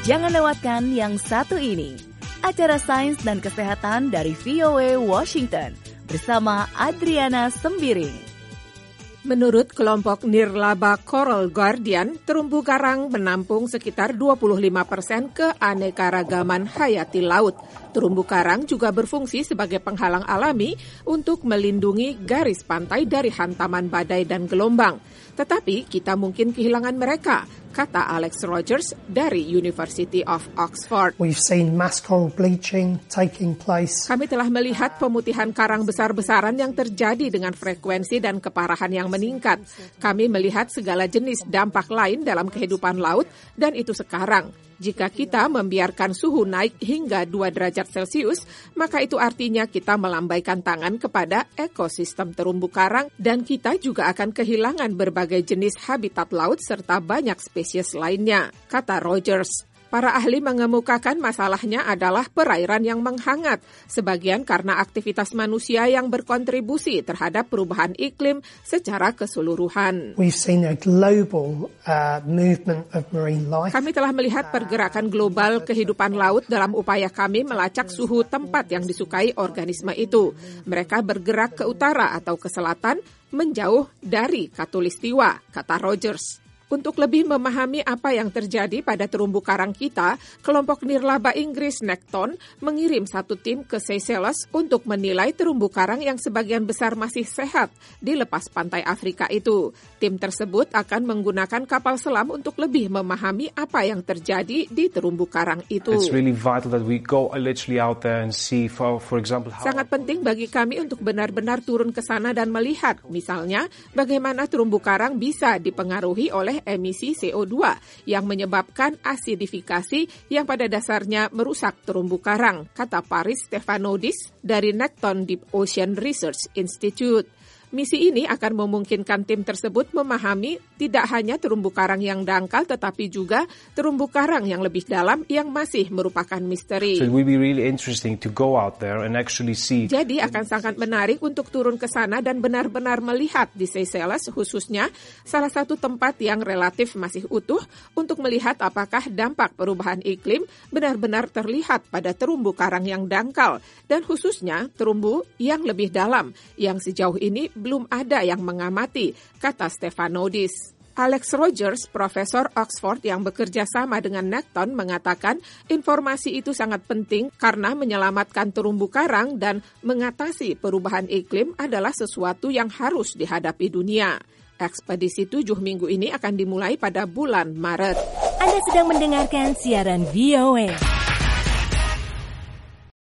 Jangan lewatkan yang satu ini. Acara Sains dan Kesehatan dari VOA Washington bersama Adriana Sembiring. Menurut kelompok nirlaba Coral Guardian, terumbu karang menampung sekitar 25% keanekaragaman hayati laut. Terumbu karang juga berfungsi sebagai penghalang alami untuk melindungi garis pantai dari hantaman badai dan gelombang. Tetapi kita mungkin kehilangan mereka, kata Alex Rogers dari University of Oxford. We've seen mass coral bleaching taking place. Kami telah melihat pemutihan karang besar-besaran yang terjadi dengan frekuensi dan keparahan yang meningkat. Kami melihat segala jenis dampak lain dalam kehidupan laut, dan itu sekarang. Jika kita membiarkan suhu naik hingga 2 derajat Celcius, maka itu artinya kita melambaikan tangan kepada ekosistem terumbu karang dan kita juga akan kehilangan berbagai jenis habitat laut serta banyak spesies lainnya, kata Rogers. Para ahli mengemukakan masalahnya adalah perairan yang menghangat, sebagian karena aktivitas manusia yang berkontribusi terhadap perubahan iklim secara keseluruhan. We've seen a global movement of marine life. Kami telah melihat pergerakan global kehidupan laut dalam upaya kami melacak suhu tempat yang disukai organisme itu. Mereka bergerak ke utara atau ke selatan, menjauh dari Khatulistiwa, kata Rogers. Untuk lebih memahami apa yang terjadi pada terumbu karang kita, kelompok nirlaba Inggris Nekton mengirim satu tim ke Seychelles untuk menilai terumbu karang yang sebagian besar masih sehat di lepas pantai Afrika itu. Tim tersebut akan menggunakan kapal selam untuk lebih memahami apa yang terjadi di terumbu karang itu. It's really vital that we go literally out there and see, for example, how... Sangat penting bagi kami untuk benar-benar turun ke sana dan melihat, misalnya, bagaimana terumbu karang bisa dipengaruhi oleh emisi CO2 yang menyebabkan asidifikasi yang pada dasarnya merusak terumbu karang, kata Paris Stefanodis dari Nekton Deep Ocean Research Institute. Misi ini akan memungkinkan tim tersebut memahami tidak hanya terumbu karang yang dangkal, tetapi juga terumbu karang yang lebih dalam yang masih merupakan misteri. So it will be really interesting to go out there and actually see. Jadi akan sangat menarik untuk turun ke sana dan benar-benar melihat di Seychelles khususnya salah satu tempat yang relatif masih utuh untuk melihat apakah dampak perubahan iklim benar-benar terlihat pada terumbu karang yang dangkal dan khususnya terumbu yang lebih dalam yang sejauh ini belum ada yang mengamati, kata Stefanodis. Alex Rogers, profesor Oxford yang bekerja sama dengan Nekton, mengatakan informasi itu sangat penting karena menyelamatkan terumbu karang dan mengatasi perubahan iklim adalah sesuatu yang harus dihadapi dunia. Ekspedisi 7 minggu ini akan dimulai pada bulan Maret. Anda sedang mendengarkan siaran VOA.